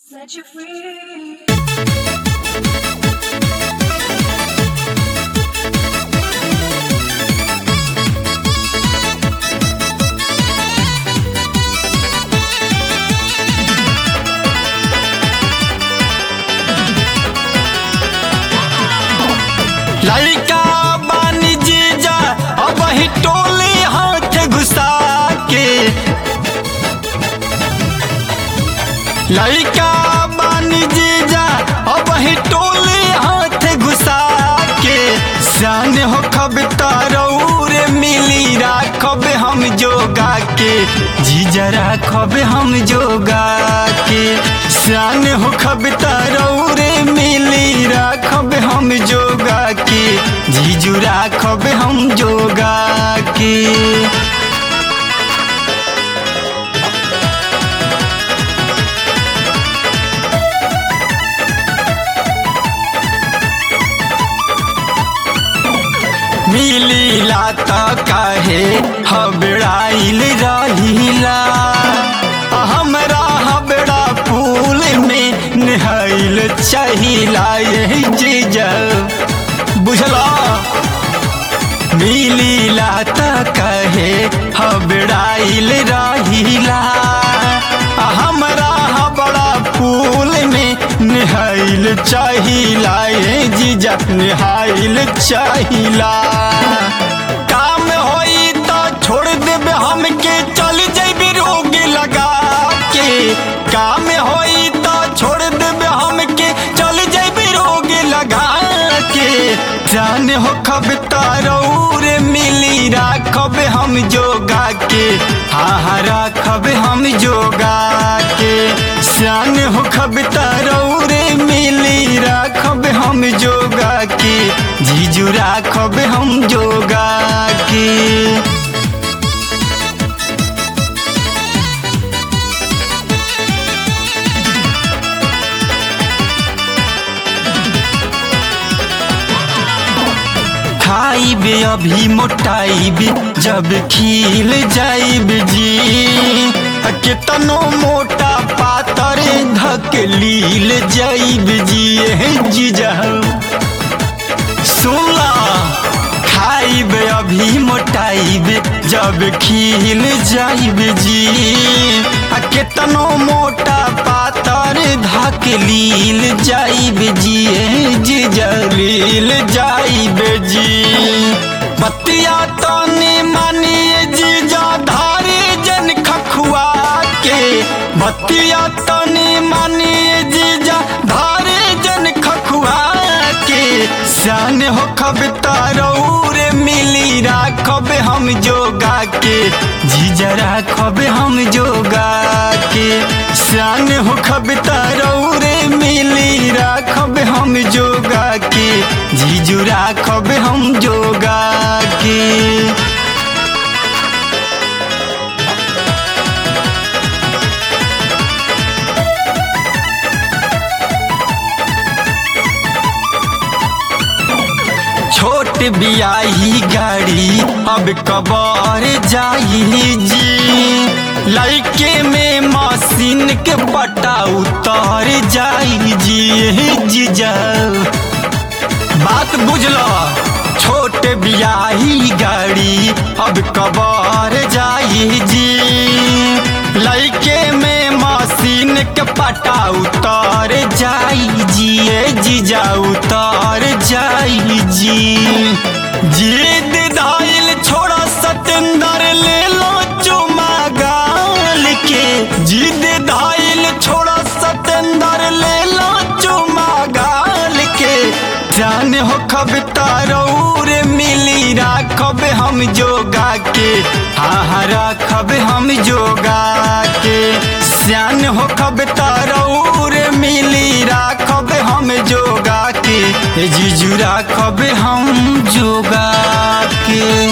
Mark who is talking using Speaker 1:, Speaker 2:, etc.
Speaker 1: Set you free.
Speaker 2: लइका बानी जीजा अब ही टोले हाथ घुसा के लइका बानी जीजा अब ही टोले हाथ घुसा के जान हो खब तारौर मिली राखब हम जोगा के जीजा राखब हम जोगा के जान हो खब तारौर मिली राखब हम जोगा के जीजू राखब हम जोगा के मिलीला त काहे हबड़ाइल रहिला हमरा हबड़ा पुल में नहाइल चाहिला यही जीजा बुझला मिलीला त काहे हबड़ाइल रहिला हमरा हबड़ा पुल में नहाइल चाहिला ये जीजा नहाइल चाहिला काम होई तो छोड़ देबे हमके चल जेबे रोग लगा के काम होई तो छोड़ देबे हमके चल जेबे रोग लगा के जान हो खब तारौर मिली राखब हम जोगा के हाँ राखब हम जोगा के जान हो खब तारौर मिली राखब हम जोगा के जीजू राखब हम जोगा के खाइबे अभी मोटाइबे जब खिल जाइब जी केतनो मोटा पातर धकलील जाइब जी जीजा सुनला खाइबे अभी मोटाइबे जब खिल जाइब जी केतनो मोटा पातर धकलील जाइब जी जलील जाइब जी बतिया तने मानिए जीजा धारे जन खखुआ के बतिया तने मानिए जीजा धारे जन खखुआ के जान हो खब तारौर मिली राखब हम जोगा के जीजा राखब हम जोगा के जान हो खब तारौर मिली राखब हम जोगा के जीजू राखब हम जोगा के छोट बियाही गाड़ी अब कबर जाई जी लइके में मशीन के पटा उतर जाई जी जीजा बात बुझलो छोट बियाही गाड़ी अब कबर जाई जी लइके में मशीन के पटा उतर जाई जी जीजा उतर जाई जी जिद धाइल छोड़ा सतेंद्र ले लो चुमा गाल के जिद धाइल छोड़ा सतेंद्र ले लो चुमा गाल के जान हो खब तारौर मिली राखब हम जोगा के हाँ राखब हम जोगा के जान हो खब तारौर मिली राखब हम जोगा के जीजू राखब हम जोगा के।